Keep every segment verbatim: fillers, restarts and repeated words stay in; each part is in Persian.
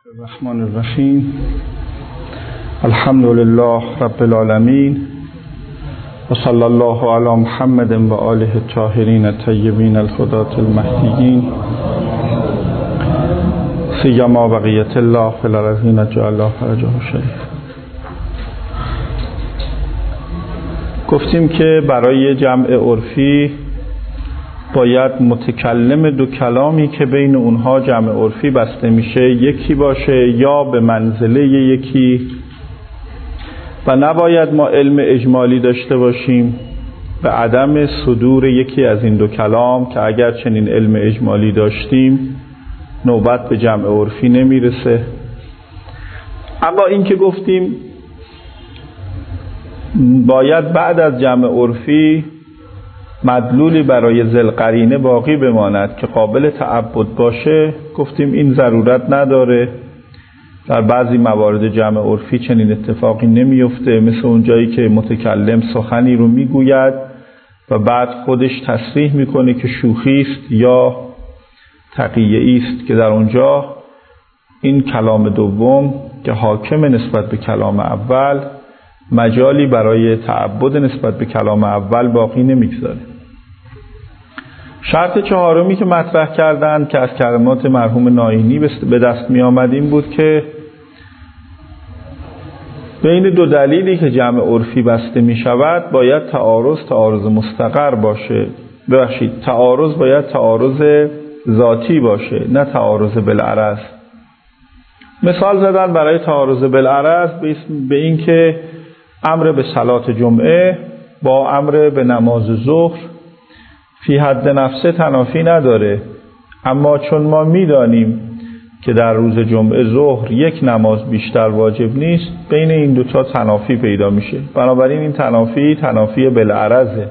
الرحمن الرحیم الحمد لله رب العالمین و صلی الله علی محمد و آله الطاهرین الطیبین الهداة المهدیین سیما بقیة الله فی الارضین جعل الله فرجه شریف. گفتیم که برای جمع عرفی باید متکلم دو کلامی که بین اونها جمع عرفی بسته میشه یکی باشه یا به منزله یکی و نباید ما علم اجمالی داشته باشیم به عدم صدور یکی از این دو کلام که اگر چنین علم اجمالی داشتیم نوبت به جمع عرفی نمیرسه. اما این که گفتیم باید بعد از جمع عرفی مدلولی برای ذوالقرینه باقی بماند که قابل تعبد باشه، گفتیم این ضرورت نداره. در بعضی موارد جمع عرفی چنین اتفاقی نمیفته، مثل اون جایی که متکلم سخنی رو میگوید و بعد خودش تصریح میکنه که شوخی است یا تقیه است، که در اونجا این کلام دوم که حاکم نسبت به کلام اول مجالی برای تعبد نسبت به کلام اول باقی نمیگذاره. شرط چهارمی که مطرح کردند که از کلمات مرحوم ناینی به دست می آمد این بود که بین دو دلیلی که جمع عرفی بسته می شود باید تعارض تعارض مستقر باشه. ببخشید تعارض باید تعارض ذاتی باشه نه تعارض بالعرض. مثال زدن برای تعارض بالعرض به این که امر به صلات جمعه با امر به نماز ظهر فی حد نفسه تنافی نداره، اما چون ما میدانیم که در روز جمعه ظهر یک نماز بیشتر واجب نیست، بین این دوتا تنافی پیدا میشه. بنابراین این تنافی تنافی بالعرضه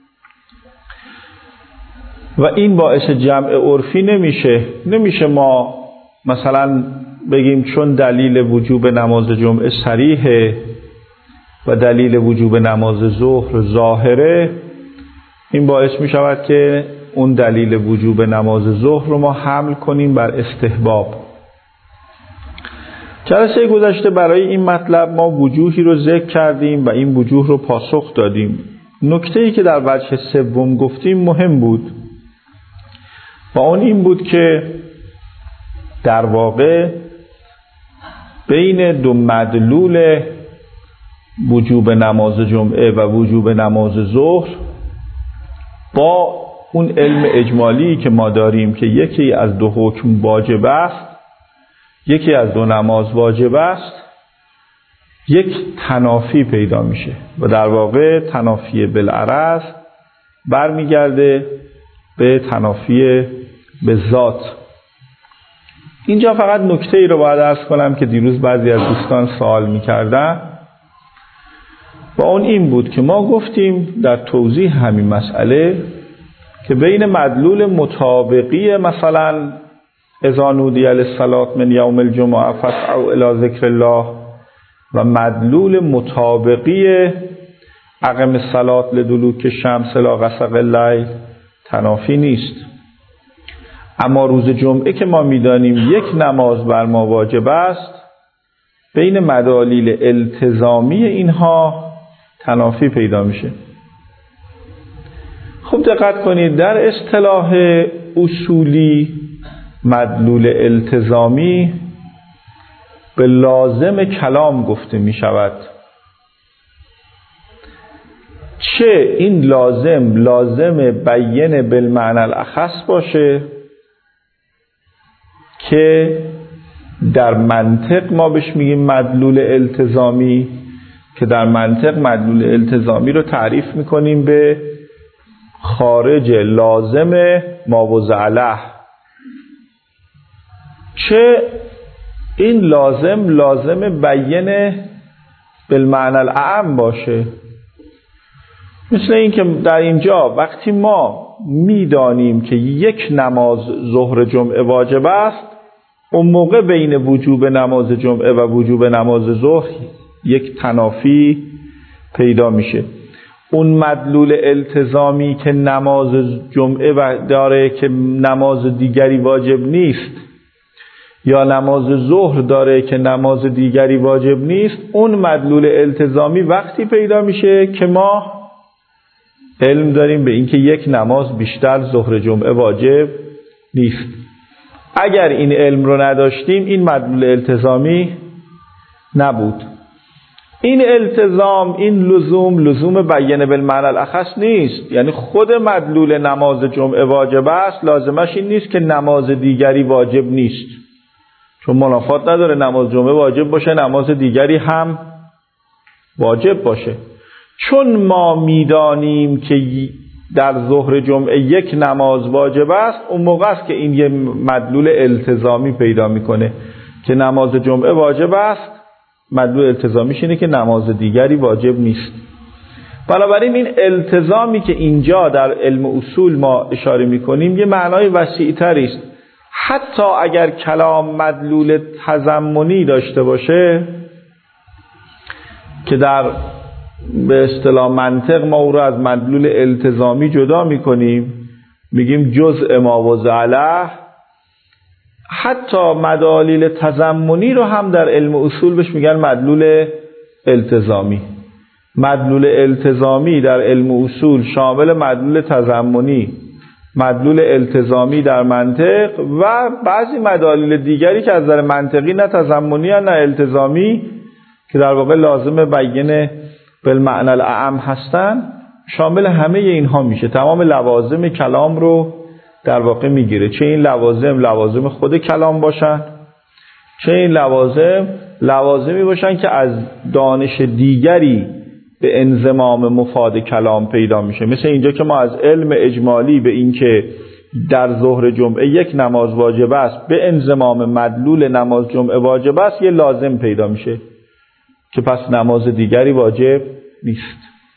و این باعث جمع عرفی نمیشه. نمیشه ما مثلا بگیم چون دلیل وجوب نماز جمعه صریحه و دلیل وجوب نماز ظهر ظاهره، این باعث می شود که اون دلیل وجوب نماز ظهر رو ما حمل کنیم بر استحباب. جلسه گذشته برای این مطلب ما وجوهی رو ذکر کردیم و این وجوه رو پاسخ دادیم. نکته‌ای که در وجه سوم گفتیم مهم بود و اون این بود که در واقع بین دو مدلول وجوب نماز جمعه و وجوب نماز ظهر با اون علم اجمالی که ما داریم که یکی از دو حکم واجب است، یکی از دو نماز واجب است، یک تنافی پیدا میشه و در واقع تنافی بالعرض برمیگرده به تنافی به ذات. اینجا فقط نکته ای رو باید عرض کنم که دیروز بعضی از دوستان سوال میکردن و اون این بود که ما گفتیم در توضیح همین مسئله که بین مدلول مطابقی مثلا اذا نودی للصلاة من یوم الجمعه فاسعوا الی ذکر الله و مدلول مطابقی اقم الصلاة لدلوک الشمس الی غسق اللیل تنافی نیست. اما روز جمعه که ما میدانیم یک نماز بر ما واجب است، بین مدالیل التزامی اینها تنافی پیدا میشه. خوب دقت کنید، در اصطلاح اصولی مدلول التزامی به لازم کلام گفته می شود. چه این لازم لازم بیان بالمعنی الاخص باشه که در منطق ما بهش میگیم مدلول التزامی، که در منطق مدلول التزامی رو تعریف میکنیم به خارج لازم ماوضع له، چه این لازم لازم بیان بالمعنی الاعم باشه. مثل این که در اینجا وقتی ما میدانیم که یک نماز ظهر جمعه واجب است، اون موقع بین وجوب نماز جمعه و وجوب نماز ظهر یک تنافی پیدا میشه. اون مدلول التزامی که نماز جمعه داره که نماز دیگری واجب نیست، یا نماز ظهر داره که نماز دیگری واجب نیست، اون مدلول التزامی وقتی پیدا میشه که ما علم داریم به اینکه یک نماز بیشتر ظهر جمعه واجب نیست. اگر این علم رو نداشتیم این مدلول التزامی نبود. این التزام، این لزوم، لزوم بیانه بالمعنی الاخص نیست. یعنی خود مدلول نماز جمعه واجب است، لازمش این نیست که نماز دیگری واجب نیست. چون منافات نداره نماز جمعه واجب باشه نماز دیگری هم واجب باشه. چون ما میدانیم که در ظهر جمعه یک نماز واجب است، اون موقع است که این یه مدلول التزامی پیدا میکنه که نماز جمعه واجب است، مدلول التزامیش اینه که نماز دیگری واجب نیست. بنابراین این التزامی که اینجا در علم اصول ما اشاره میکنیم یه معنای وسیع تری است. حتی اگر کلام مدلول تضمنی داشته باشه که در به اصطلاح منطق ما او رو از مدلول التزامی جدا میکنیم، میگیم جزء ما و زعله، حتی مدالیل تضمنی رو هم در علم اصول بهش میگن مدلول التزامی. مدلول التزامی در علم اصول شامل مدلول تضمنی، مدلول التزامی در منطق و بعضی مدالیل دیگری که از نظر منطقی نه تضمنی نه التزامی که در واقع لازم بیان بالمعنی الاعم هستن، شامل همه اینها میشه. تمام لوازم کلام رو در واقع میگیره، چه این لوازم لوازم خود کلام باشن، چه این لوازم لوازمی باشن که از دانش دیگری به انضمام مفاد کلام پیدا میشه. مثل اینجا که ما از علم اجمالی به این که در ظهر جمعه یک نماز واجب است به انضمام مدلول نماز جمعه واجب است یه لازم پیدا میشه که پس نماز دیگری واجب نیست.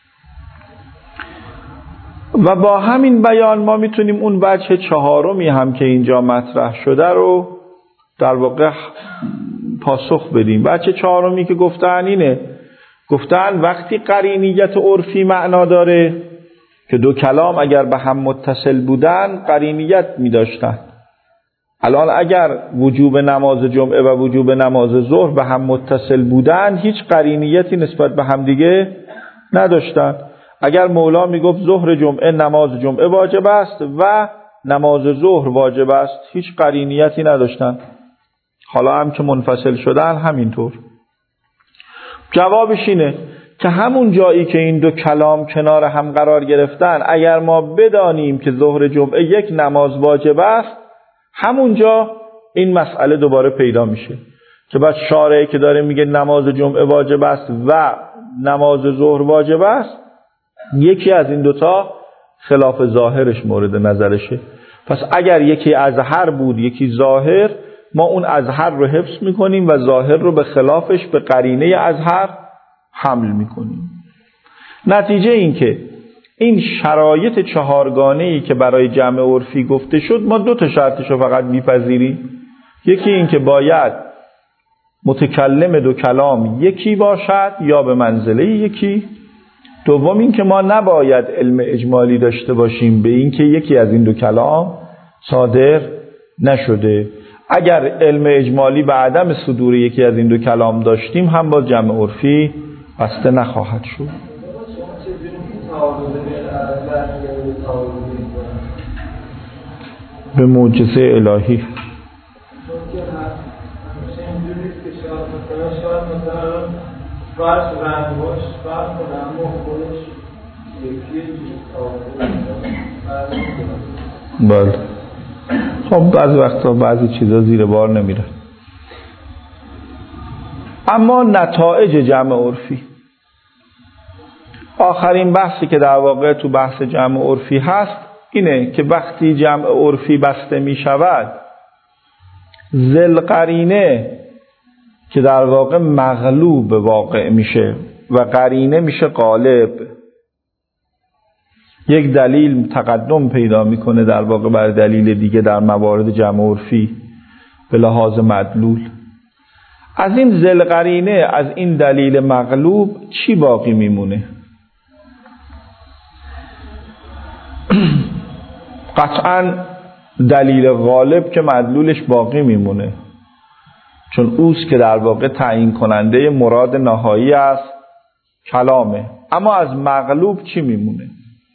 و با همین بیان ما میتونیم اون وجه چهارمی هم که اینجا مطرح شده رو در واقع پاسخ بدیم. وجه چهارمی که گفتن اینه، گفتن وقتی قرینیت عرفی معنا داره که دو کلام اگر به هم متصل بودن قرینیت میداشتن. الان اگر وجوب نماز جمعه و وجوب نماز ظهر به هم متصل بودن هیچ قرینیتی نسبت به هم دیگه نداشتن. اگر مولا میگفت ظهر جمعه نماز جمعه واجب است و نماز ظهر واجب است هیچ قرینیتی نداشتن. حالا هم که منفصل شدن همینطور. جوابش اینه که همون جایی که این دو کلام کنار هم قرار گرفتن اگر ما بدانیم که ظهر جمعه یک نماز واجب است همونجا این مسئله دوباره پیدا میشه که بعد شارعی که داره میگه نماز جمعه واجب است و نماز ظهر واجب است یکی از این دوتا خلاف ظاهرش مورد نظرشه. پس اگر یکی ازهر بود یکی ظاهر، ما اون ازهر رو حفظ میکنیم و ظاهر رو به خلافش به قرینه ازهر حمل میکنیم. نتیجه این که این شرایط چهارگانه‌ای که برای جمع عرفی گفته شد ما دو تا شرطش رو فقط میپذیریم. یکی این که باید متکلم دو کلام یکی باشد یا به منزله یکی. دوم این که ما نباید علم اجمالی داشته باشیم به این که یکی از این دو کلام صادر نشده. اگر علم اجمالی به عدم صدور یکی از این دو کلام داشتیم هم با جمع عرفی بسته نخواهد شد. به معجزه الهی بله. خب بعضی وقتا بعضی چیزا زیر بار نمیره. اما نتایج جمع عرفی، آخرین بحثی که در واقع تو بحث جمع عرفی هست اینه که وقتی جمع عرفی بسته می شود ذل قرینه که در واقع مغلوب واقع میشه و قرینه میشه غالب، یک دلیل تقدم پیدا میکنه در واقع بر دلیل دیگه در موارد جمع عرفی به لحاظ مدلول. از این ذل قرینه، از این دلیل مغلوب چی باقی میمونه؟ قطعا دلیل غالب که مدلولش باقی میمونه. چون اوست که در واقع تعیین کننده مراد نهایی از کلامه. اما از مغلوب چی میمونه؟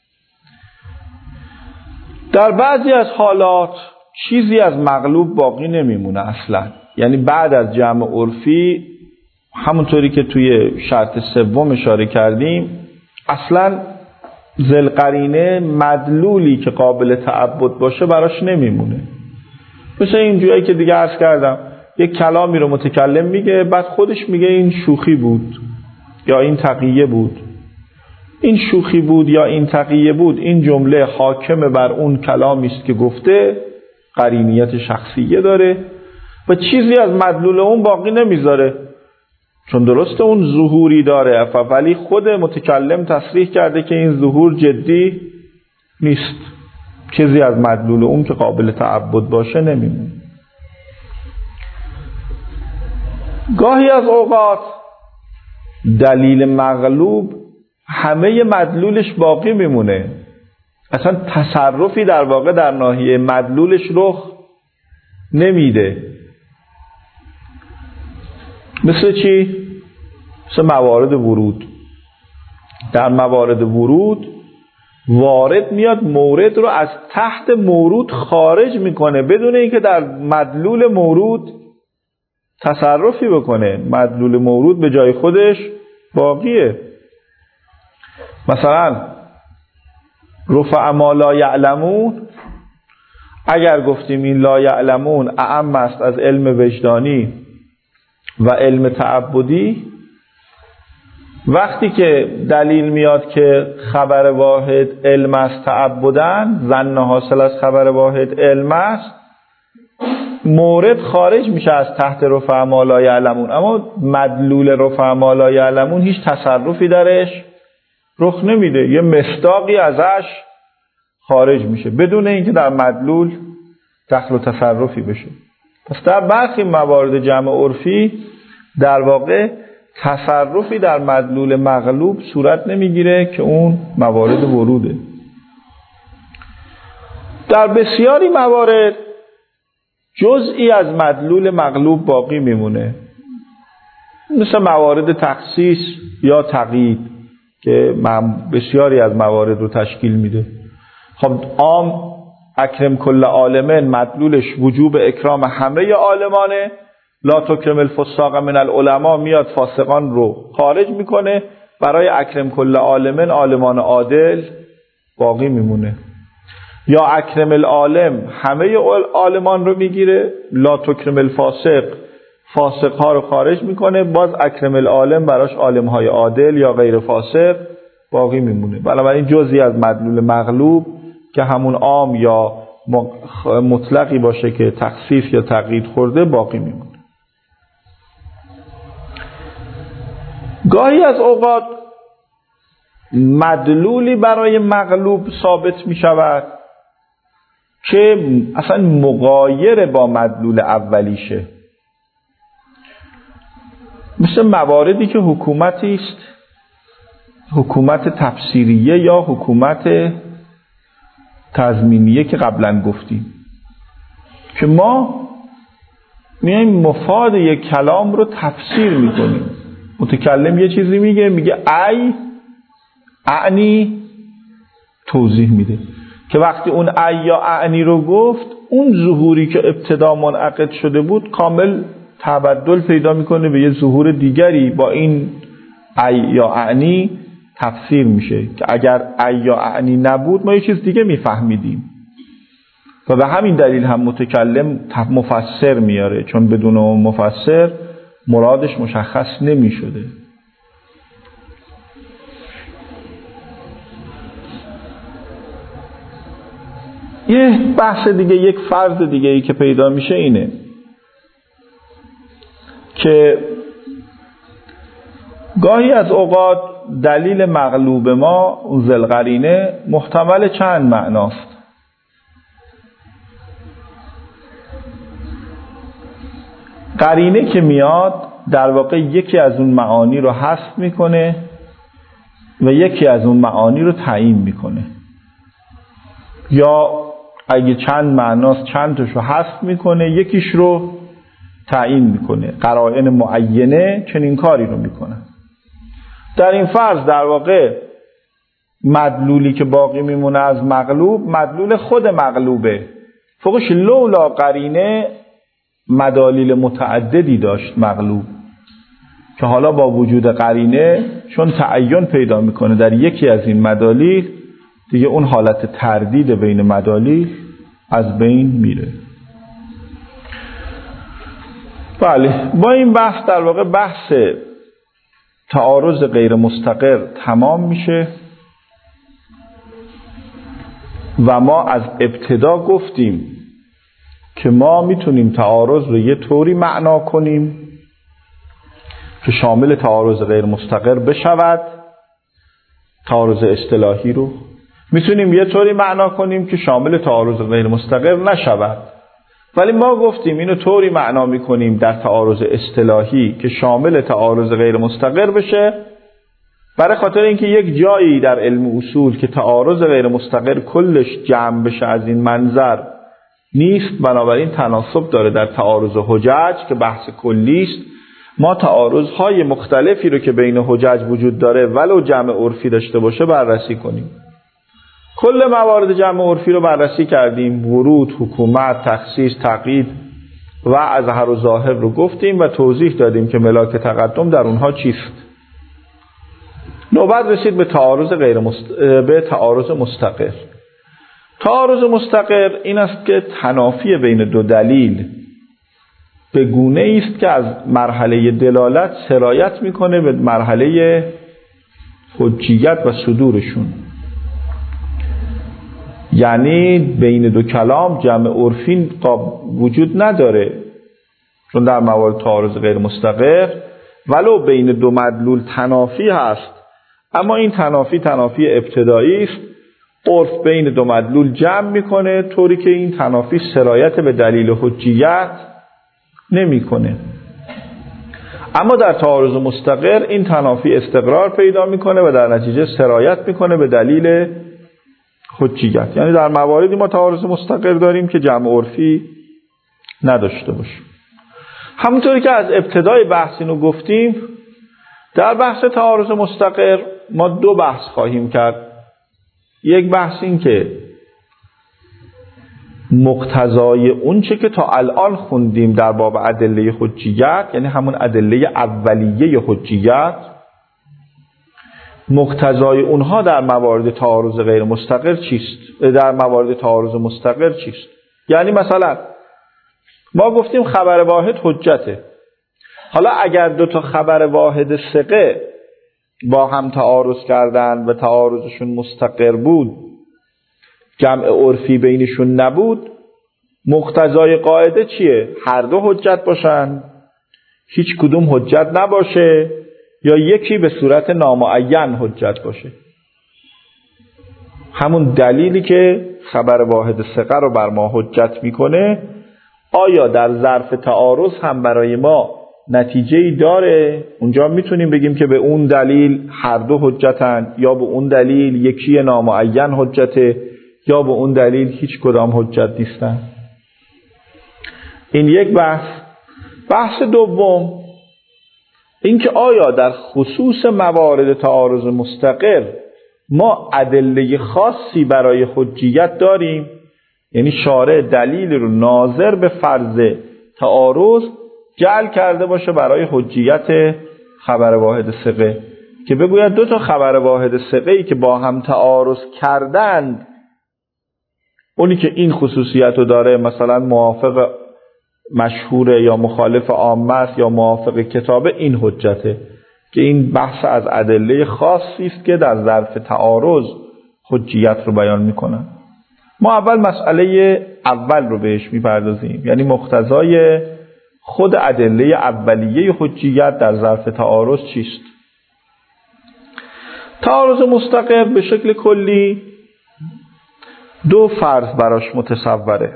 در بعضی از حالات چیزی از مغلوب باقی نمیمونه اصلا. یعنی بعد از جمع عرفی، همونطوری که توی شرط سوم اشاره کردیم، اصلا ذوالقرینه مدلولی که قابل تعبد باشه براش نمیمونه. مثل این جایی که دیگه عرض کردم، یک کلامی رو متکلم میگه، بعد خودش میگه این شوخی بود یا این تقیه بود. این شوخی بود یا این تقیه بود، این جمله حاکم بر اون کلامی است که گفته، قرینیت شخصیه داره و چیزی از مدلول اون باقی نمیذاره. چون درسته اون ظهوری داره، ولی خود متکلم تصریح کرده که این ظهور جدی نیست. چیزی از مدلول اون که قابل تعبد باشه نمیمونه. گاهی از اوقات دلیل مغلوب همه مدلولش باقی میمونه، اصلا تصرفی در واقع در ناحیه مدلولش رخ نمیده. مثل چی؟ مثل موارد ورود. در موارد ورود وارد میاد مورد رو از تحت مورود خارج میکنه بدون اینکه در مدلول مورود تصرفی بکنه. مدلول مورود به جای خودش باقیه. مثلا رفع ما لا یعلمون، اگر گفتیم این لا یعلمون اعم است از علم وجدانی و علم تعبدی، وقتی که دلیل میاد که خبر واحد علم است تعبدن، ظن حاصل از خبر واحد علم است، مورد خارج میشه از تحت رفع ما لا یعلمون، اما مدلول رفع ما لا یعلمون هیچ تصرفی درش رخ نمیده، یه مصداقی ازش خارج میشه بدون اینکه در مدلول دخل و تصرفی بشه. پس در برخی موارد جمع عرفی در واقع تصرفی در مدلول مغلوب صورت نمیگیره که اون موارد وروده. در بسیاری موارد جزئی از مدلول مغلوب باقی میمونه، مثل موارد تخصیص یا تقیید که بسیاری از موارد رو تشکیل میده. خب عام اکرم کل عالمین مدلولش وجوب اکرام همه عالمانه، لا تکرم الفساق من العلماء میاد فاسقان رو خارج میکنه، برای اکرم کل عالمین عالمان عادل باقی میمونه. یا اکرم العالم همه عالمان رو میگیره، لا تکرم الفاسق فاسق ها رو خارج میکنه، باز اکرم العالم براش عالم های عادل یا غیر فاسق باقی میمونه. بنابراین جزئی از مدلول مغلوب که همون عام یا مطلقی باشه که تخصیص یا تقیید خورده باقی میمونه. گاهی از اوقات مدلولی برای مغلوب ثابت می شود که اصلا مغایر با مدلول اولیشه، مثل مواردی که حکومتی است، حکومت تفسیریه یا حکومت تضمینیه که قبلا گفتیم، که ما میایم مفاد یک کلام رو تفسیر میکنیم. متکلم یه چیزی میگه، میگه ای اعنی توضیح میده، که وقتی اون ای یا اعنی رو گفت، اون ظهوری که ابتدا منعقد شده بود کامل تبدل پیدا میکنه به یه ظهور دیگری، با این ای یا اعنی تفسیر میشه که اگر ای یا اعنی نبود ما یه چیز دیگه میفهمیدیم. و به همین دلیل هم متکلم مفسر میاره، چون بدون اون مفسر مرادش مشخص نمی شده. یه بحث دیگه، یک فرض دیگه ای که پیدا میشه اینه که گاهی از اوقات دلیل مغلوب ما ذوالقرینه محتمل چند معناست. قرینه که میاد در واقع یکی از اون معانی رو حذف میکنه و یکی از اون معانی رو تعیین میکنه، یا اگه چند معناست چند تاشو حذف میکنه، یکیش رو تعیین میکنه، قرائن معینه چنین کاری رو میکنن. در این فرض در واقع مدلولی که باقی میمونه از مغلوب مدلول خود مغلوبه. فوقش لولا قرینه مدالیل متعددی داشت مغلوب که حالا با وجود قرینه چون تعین پیدا میکنه در یکی از این مدالیل، دیگه اون حالت تردید بین مدالیل از بین میره. بله، با این بحث در واقع بحث تعارض غیر مستقر تمام میشه و ما از ابتدا گفتیم که ما میتونیم تعارض رو یه طوری معنا کنیم که شامل تعارض غیر مستقر بشود. تعارض اصطلاحی رو میتونیم یه طوری معنا کنیم که شامل تعارض غیر مستقر نشود، ولی ما گفتیم اینو طوری معنا میکنیم در تعارض اصطلاحی که شامل تعارض غیر مستقر بشه، برای خاطر اینکه یک جایی در علم اصول که تعارض غیر مستقر کلش جمع بشه از این منظر نیست، بنابراین تناسب داره در تعارض حجج که بحث کلی است. ما تعارضهای مختلفی رو که بین حجج وجود داره ولو جمع عرفی داشته باشه بررسی کنیم. کل موارد جمع عرفی رو بررسی کردیم، ورود، حکومت، تخصیص، تقیید و اظهر و ظاهر رو گفتیم و توضیح دادیم که ملاک تقدم در اونها چیست. نوبت رسید به تعارض غیر مست... به تعارض مستقر. تعارض مستقر این است که تنافی بین دو دلیل به گونه است که از مرحله دلالت سرایت میکنه به مرحله حجیت و صدورشون. یعنی بین دو کلام جمع عرفی وجود نداره، چون در موارد تعارض غیر مستقر ولو بین دو مدلول تنافی هست، اما این تنافی تنافی ابتدایی است. عرف بین دو مدلول جمع میکنه طوری که این تنافی سرایت به دلیل حجیت نمیکنه. اما در تعارض مستقر این تنافی استقرار پیدا میکنه و در نتیجه سرایت میکنه به دلیل حجیت. یعنی در مواردی ما تعارض مستقر داریم که جمع عرفی نداشته باشه. همونطوری که از ابتدای بحث اینو گفتیم، در بحث تعارض مستقر ما دو بحث خواهیم کرد. یک بحث این که مقتضای اون چه که تا الان خوندیم در باب ادله حجیت، یعنی همون ادله اولیه حجیت، مقتضای اونها در موارد تعارض غیر مستقر چیست؟ در موارد تعارض مستقر چیست؟ یعنی مثلا ما گفتیم خبر واحد حجته. حالا اگر دو تا خبر واحد ثقه با هم تعارض کردن و تعارضشون مستقر بود، جمع عرفی بینشون نبود، مقتضای قاعده چیه؟ هر دو حجت باشن، هیچ کدوم حجت نباشه، یا یکی به صورت نامعین حجت باشه. همون دلیلی که خبر واحد ثقه رو بر ما حجت میکنه، آیا در ظرف تعارض هم برای ما نتیجه‌ای داره؟ اونجا میتونیم بگیم که به اون دلیل هر دو حجتن، یا به اون دلیل یکی نامعین حجته، یا به اون دلیل هیچ کدام حجت نیستن. این یک بحث. بحث دوم این که آیا در خصوص موارد تعارض مستقر ما ادله خاصی برای حجیت داریم؟ یعنی شارع دلیل رو ناظر به فرض تعارض جعل کرده باشه برای حجیت خبر واحد ثقه، که بگوید دو تا خبر واحد ثقه‌ای که با هم تعارض کردند، اونی که این خصوصیت رو داره مثلا موافق مشهوره یا مخالف عامه است یا موافق کتابه، این حجته. که این بحث از ادله خاصی است که در ظرف تعارض حجیت رو بیان میکنن. ما اول مسئله اول رو بهش میپردازیم، یعنی مقتضای خود ادله اولیه حجیت در ظرف تعارض چیست؟ تعارض مستقر به شکل کلی دو فرض براش متصوره.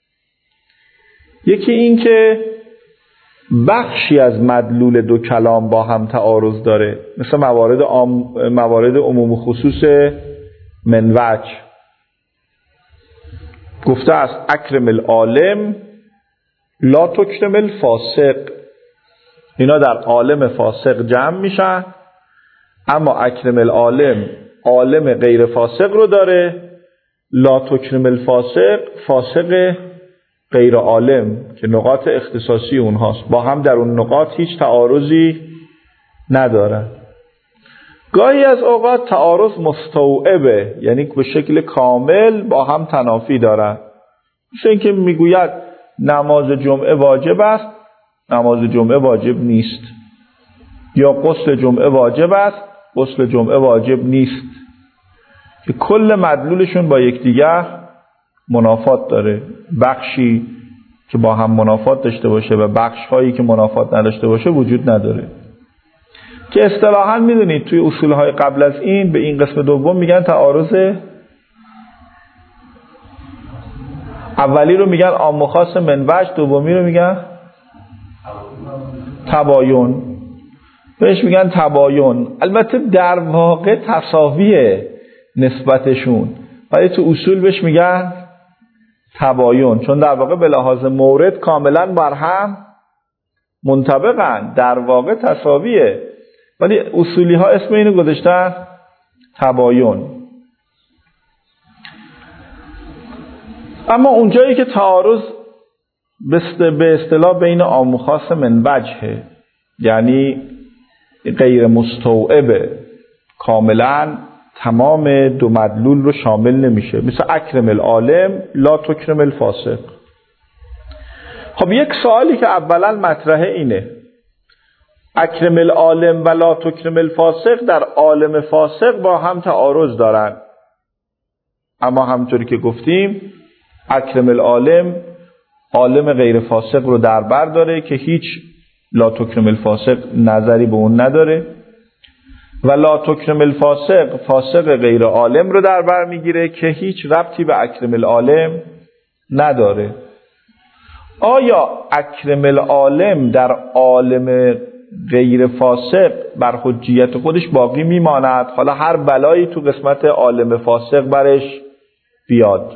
یکی این که بخشی از مدلول دو کلام با هم تعارض داره، مثل موارد عام، موارد عموم و خصوص منوج. گفته است اکرم العالم لا تکرم الفاسق، اینا در عالم فاسق جمع میشن، اما اکرم العالم عالم غیر فاسق رو داره. لا تکرم الفاسق فاسق غیر عالم که نقاط اختصاصی اونهاست، با هم در اون نقاط هیچ تعارضی ندارن. گاهی از اوقات تعارض مستوعبه، یعنی به شکل کامل با هم تنافی دارن. مثل اینکه میگوید نماز جمعه واجب است، نماز جمعه واجب نیست، یا غسل جمعه واجب است، غسل جمعه واجب نیست، که کل مدلولشون با یکدیگر منافات داره. بخشی که با هم منافات داشته باشه و بخش هایی که منافات نداشته باشه وجود نداره، که اصطلاحاً میدونید توی اصولهای قبل از این به این قسم دوم میگن تعارض اولی رو میگن عام و خاص من وجه، دومی رو میگن تباین، بهش میگن تباین. البته در واقع تساویه نسبتشون، ولی تو اصول بهش میگن تباین، چون در واقع به لحاظ مورد کاملا بر هم منطبقن، در واقع تساویه، ولی اصولی ها اسم اینو گذاشتن تباین. اما اونجایی که تعارض به اصطلاح بین عام و خاص من وجهه، یعنی غیر مستوعبه، کاملا تمام دو مدلول رو شامل نمیشه، مثل اکرم العالم لا تکرم الفاسق. خب یک سوالی که اولا مطرحه اینه، اکرم العالم و لا تکرم الفاسق در عالم فاسق با هم تعارض دارن، اما همونطوری که گفتیم اکرم العالم عالم غیر فاسق رو در بر داره که هیچ لا تکرم الفاسق نظری به اون نداره، و لا تکرم الفاسق فاسق غیر عالم رو در بر میگیره که هیچ ربطی به اکرم العالم نداره. آیا اکرم العالم در عالم غیر فاسق بر حجیت خودش باقی میماند، حالا هر بلایی تو قسمت عالم فاسق برش بیاد؟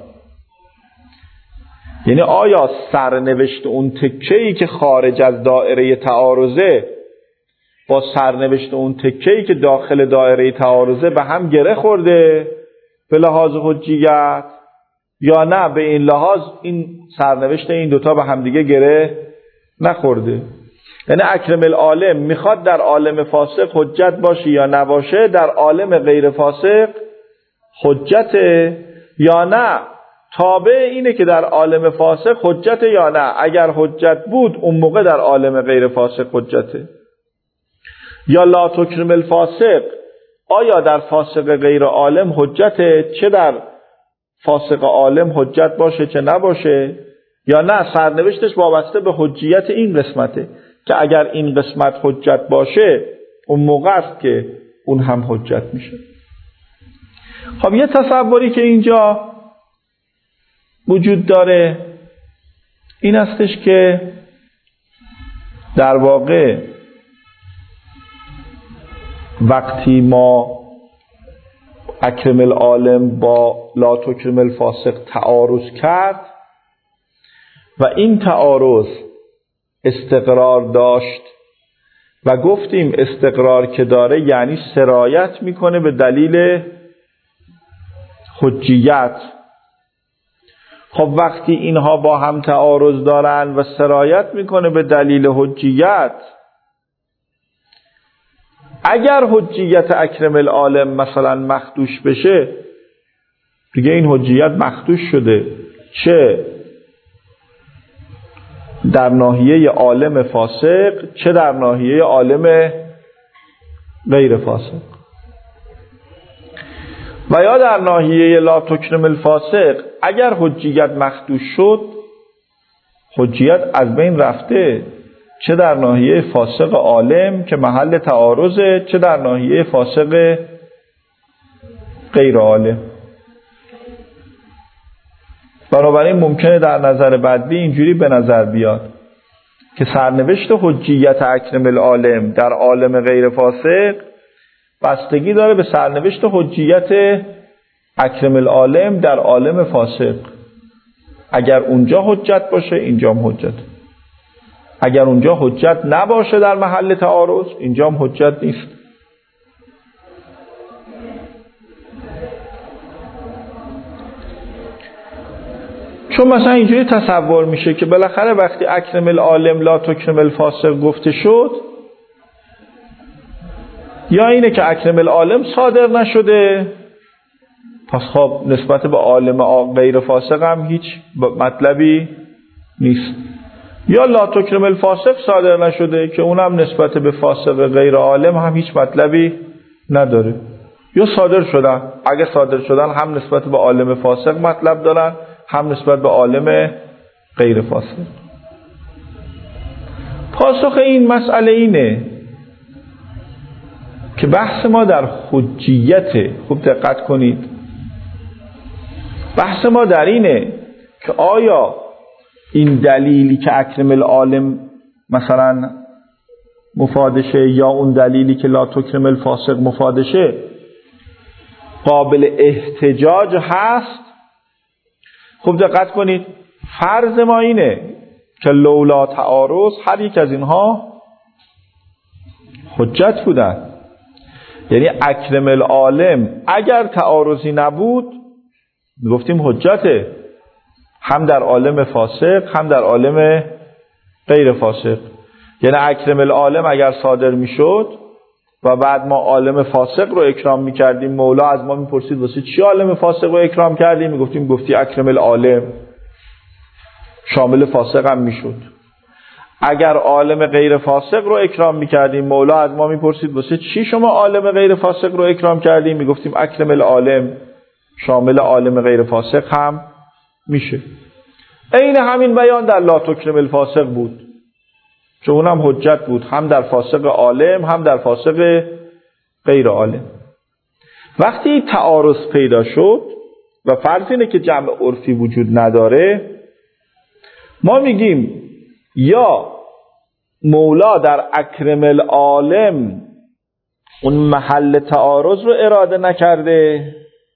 یعنی آیا سرنوشت اون تکه‌ای که خارج از دایره تعارضه با سرنوشت اون تکه‌ای که داخل دایره تعارضه به هم گره خورده به لحاظ حجیت، یا نه به این لحاظ این سرنوشت این دوتا به هم دیگه گره نخورده؟ یعنی اکرم العالم میخواد در عالم فاسق حجت باشه یا نباشه، در عالم غیر فاسق حجته یا نه؟ تابع اینه که در عالم فاسق حجت یا نه. اگر حجت بود اون موقع در عالم غیر فاسق حجته. یا لا تکرم الفاسق، آیا در فاسق غیر عالم حجته، چه در فاسق عالم حجت باشه چه نباشه، یا نه سرنوشتش وابسته به حجیت این قسمته که اگر این قسمت حجت باشه اون موقع است که اون هم حجت میشه. خب یه تصوری که اینجا وجود داره این استش که در واقع وقتی ما اکرم العالم با لا تکرم الفاسق تعارض کرد و این تعارض استقرار داشت و گفتیم استقرار که داره یعنی سرایت میکنه به دلیل حجیت. خب وقتی اینها با هم تعارض دارن و سرایت میکنه به دلیل حجیت، اگر حجیت اکرم العالم مثلا مخدوش بشه، دیگه این حجیت مخدوش شده، چه در ناحیه عالم فاسق چه در ناحیه عالم غیر فاسق. و یا در ناحیه لا تکرم الفاسق اگر حجیت مخدوش شد، حجیت از بین رفته، چه در ناحیه فاسق عالم که محل تعارضه، چه در ناحیه فاسق غیر عالم. بنابراین ممکنه در نظر بعدی اینجوری به نظر بیاد که سرنوشت حجیت اکرم العالم در عالم غیر فاسق بستگی داره به سرنوشت حجیت اکرم العالم در عالم فاسق. اگر اونجا حجت باشه اینجا هم حجت. اگر اونجا حجت نباشه در محل تعارض، اینجا هم حجت نیست. چون مثلا اینجوری تصور میشه که بالاخره وقتی اکرم العالم لا تکرم الفاسق گفته شد، یا اینه که اکرم العالم صادر نشده، پس خب نسبت به عالم غیر فاسق هم هیچ مطلبی نیست، یا لا تکرم الفاسق صادر نشده که اونم نسبت به فاسق غیر عالم هم هیچ مطلبی نداره، یا صادر شدن، اگه صادر شدن هم نسبت به عالم فاسق مطلب دارن هم نسبت به عالم غیر فاسق. پاسخ این مسئله اینه که بحث ما در حجیت، خوب دقت کنید، بحث ما در اینه که آیا این دلیلی که اکرم العالم مثلا مفادشه یا اون دلیلی که لا تکرم الفاسق مفادشه قابل احتجاج هست. خوب دقت کنید، فرض ما اینه که لولا تعارض هر یک از اینها حجت بودن، یعنی اکرم العالم اگر تعارضی نبود گفتیم حجته، هم در عالم فاسق هم در عالم غیر فاسق. یعنی اکرم العالم اگر صادر میشد و بعد ما عالم فاسق رو اکرام میکردیم، مولا از ما میپرسید واسه چی عالم فاسق رو اکرام کردیم، میگفتیم گفتی اکرم العالم، شامل فاسق هم میشد. اگر عالم غیر فاسق رو اکرام میکردیم، مولا از ما میپرسید واسه چی شما عالم غیر فاسق رو اکرام کردیم، میگفتیم اکرم العالم، شامل عالم غیر فاسق هم میشه. عین همین بیان در لا تکرم الفاسق بود، چون اونم حجت بود، هم در فاسق عالم هم در فاسق غیر عالم. وقتی تعارض پیدا شد و فرض اینه که جمع عرفی وجود نداره، ما میگیم یا مولا در اکرم العالم اون محل تعارض رو اراده نکرده،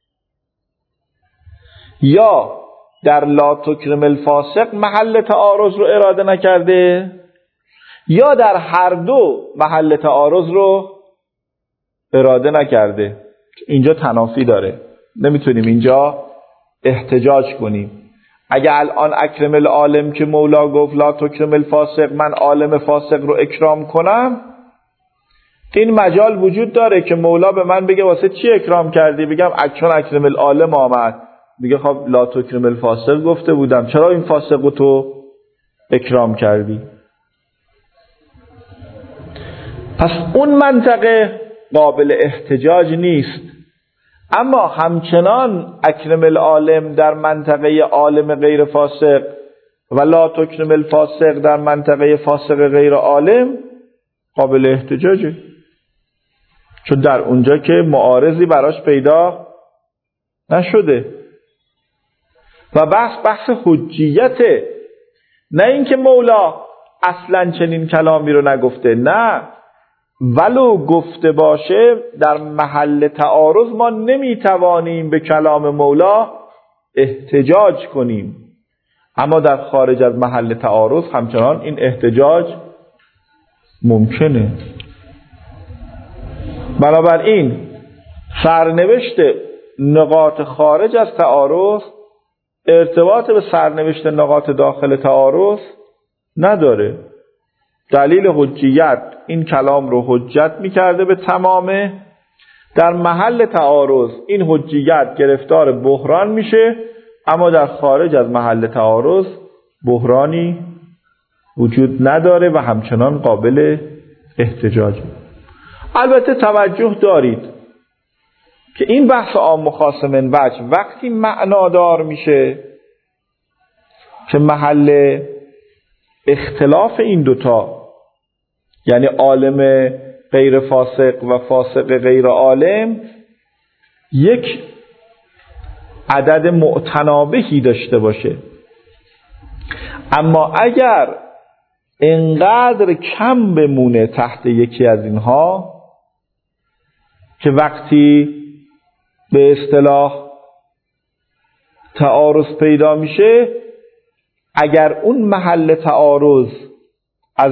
یا در لا تکرم الفاسق محل تعارض رو اراده نکرده، یا در هر دو محل تعارض رو اراده نکرده. اینجا تنافی داره، نمیتونیم اینجا احتجاج کنیم. اگه الان اکرم العالم که مولا گفت لا تکرم الفاسق، من عالم فاسق رو اکرام کنم، این مجال وجود داره که مولا به من بگه واسه چی اکرام کردی، بگم چون اکرم العالم آمد، میگه خب لا تکرم الفاسق گفته بودم، چرا این فاسق رو تو اکرام کردی؟ پس اون منطقه قابل احتجاج نیست. اما همچنان اکرم العالم در منطقه عالم غیر فاسق و لا تکرم الفاسق در منطقه فاسق غیر عالم قابل احتجاجه، چون در اونجا که معارضی براش پیدا نشده. و بحث بحث حجیته، نه اینکه مولا اصلا چنین کلامی رو نگفته، نه، ولو گفته باشه در محل تعارض ما نمیتوانیم به کلام مولا احتجاج کنیم، اما در خارج از محل تعارض همچنان این احتجاج ممکنه. بنابراین سرنوشت نقاط خارج از تعارض ارتباط به سرنوشت نقاط داخل تعارض نداره. دلیل حجیت این کلام رو حجت میکرده به تمامه، در محل تعارض این حجیت گرفتار بحران میشه، اما در خارج از محل تعارض بحرانی وجود نداره و همچنان قابل احتجاجه. البته توجه دارید که این بحث عام و خاص من وجه وقتی معنادار میشه که محل اختلاف این دوتا، یعنی عالم غیر فاسق و فاسق غیر عالم، یک عدد معتنابهی داشته باشه، اما اگر انقدر کم بمونه تحت یکی از اینها که وقتی به اصطلاح تعارض پیدا میشه، اگر اون محل تعارض از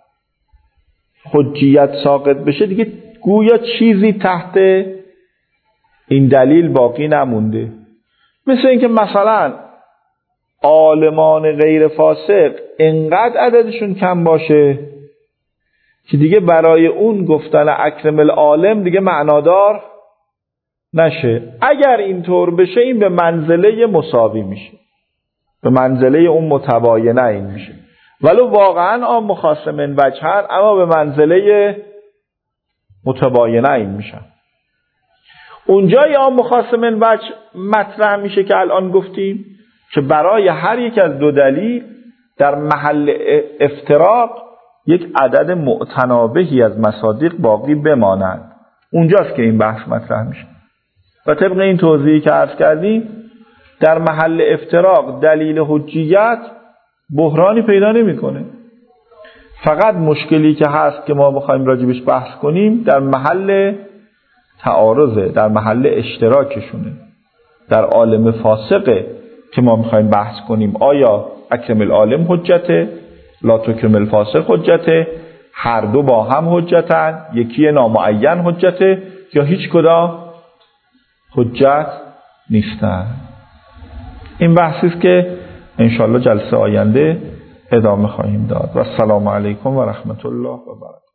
حجیت ساقط بشه دیگه گویا چیزی تحت این دلیل باقی نمونده. مثل اینکه مثلا عالمان غیر فاسق انقدر عددشون کم باشه که دیگه برای اون گفتن اکرم العالم دیگه معنادار نشه. اگر اینطور بشه این به منزله مساوی میشه، به منزله اون متباینه این میشه، ولو واقعا عام مخاصمن وجهن اما به منزله متباینه این میشن. اونجای عام مخاصمن وجه مطرح میشه که الان گفتیم که برای هر یک از دو دلیل در محل افتراق یک عدد معتنابهی از مصادیق باقی بمانند. اونجاست که این بحث مطرح میشه و طبق این توضیحی که عرض کردیم در محل افتراق دلیل حجیت بحرانی پیدا نمیکنه. فقط مشکلی که هست که ما بخوایم راجبش بحث کنیم در محل تعارضه، در محل اشتراکشونه، در عالم فاسقه که ما میخوایم بحث کنیم آیا اکرم العالم حجته، لا تکرم الفاسق حجته، هر دو با هم حجتن، یکی نامعین حجته یا هیچ کدام حجت نیستن. این بحثی است که انشالله جلسه آینده ادامه خواهیم داد و السلام علیکم و رحمت الله و برکاته.